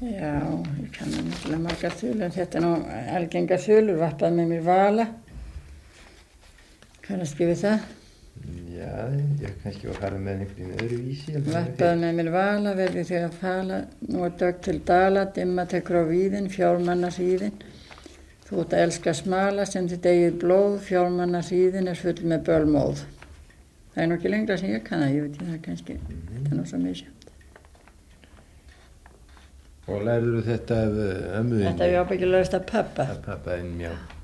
Já, ég kann náttúrulega margar þulur, en þetta nú algengar þulur, vappaði með mér vala. Kannastu við það? Já, ég kannski var að fara með einhvern öðruvísi. Vappaði með mér vala, verði þér að fala, nú dögg til dala, dimma tekur á víðin, fjármanna hríðin. Þú ert að elska smala sem þitt eigið blóð, fjármanna hríðin full með bölmóð. Það nú ekki lengra sem ég kann það, ég veit ég það kannski, þetta nú svo misjönd. Og lærður þetta af ömmuðinni? Þetta hef ég ábyggilega lært af pappa. Af pappaðinn, já.